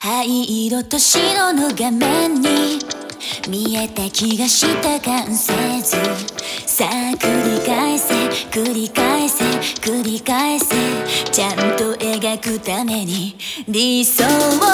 灰色と白の画面に見えた気がした完成図。さあ繰り返せ繰り返せ繰り返せ、ちゃんと描くために理想を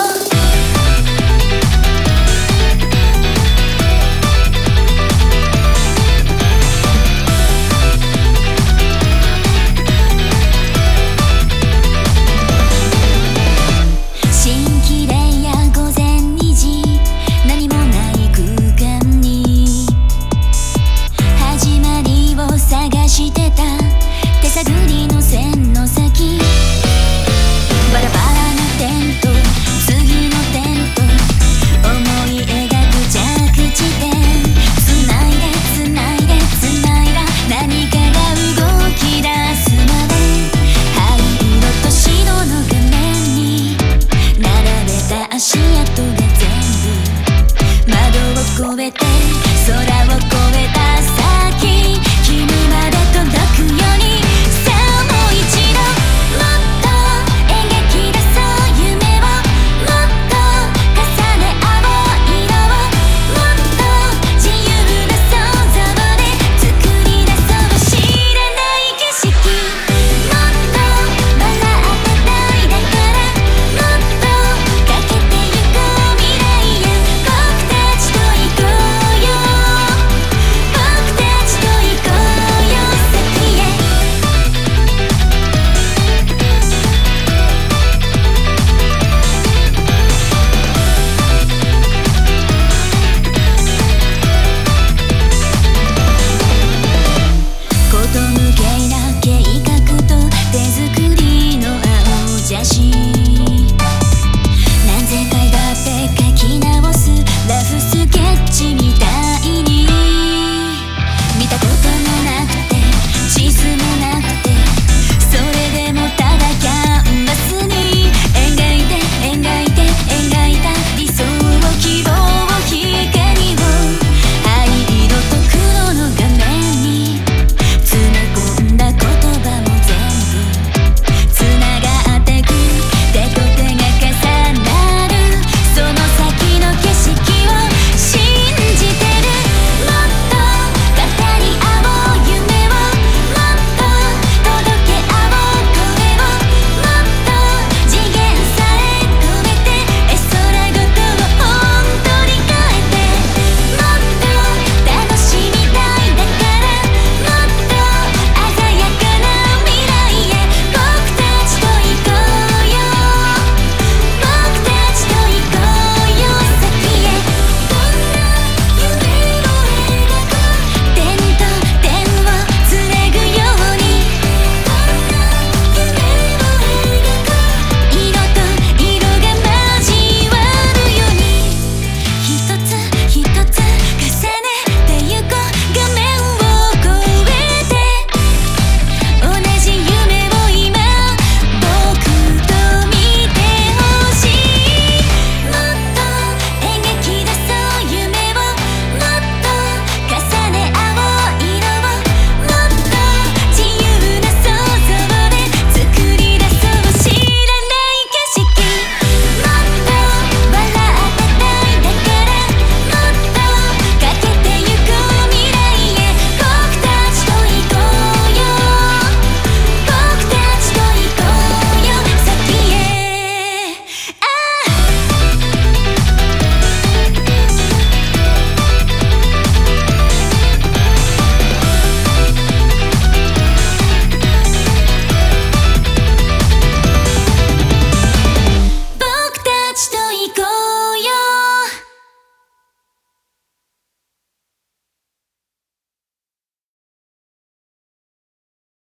してた手探りの線の先、バラバラな点と次の点と思い描く着地点、つないでつないでつないだ何かが動き出すまで、灰色と白の画面に並べた足跡が全部窓を越えて